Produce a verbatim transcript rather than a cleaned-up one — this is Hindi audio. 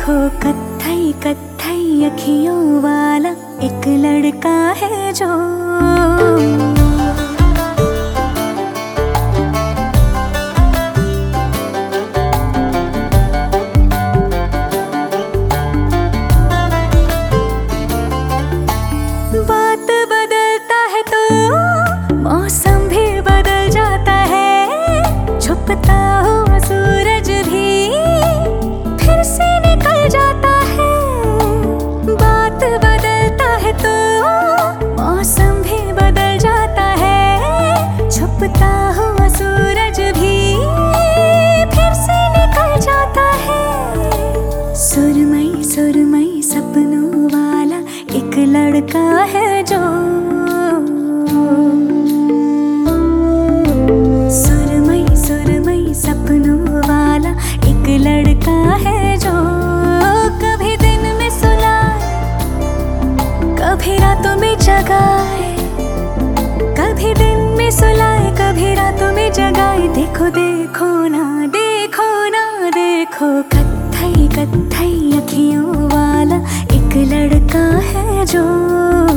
देखो कत्थई कत्थई अखियों वाला एक लड़का है जो बात बदलता है तो मौसम भी बदल जाता है, छुपता हुआ सूरज भी फिर से निकल जाता है। बात बदलता है तो मौसम भी बदल जाता है, छुपता हुआ सूरज भी फिर से निकल जाता है। सुरमई सुरमई सपनों वाला एक लड़का है जो सुरमई सुरमई सपनों वाला एक लड़का है जो कभी दिन में सुलाए, कभी रातों में जगाए, कभी दिन में सुलाए, कभी रातों में जगाए। देखो देखो ना देखो ना देखो कत्थई कत्थई अखियों वाला एक लड़का है जो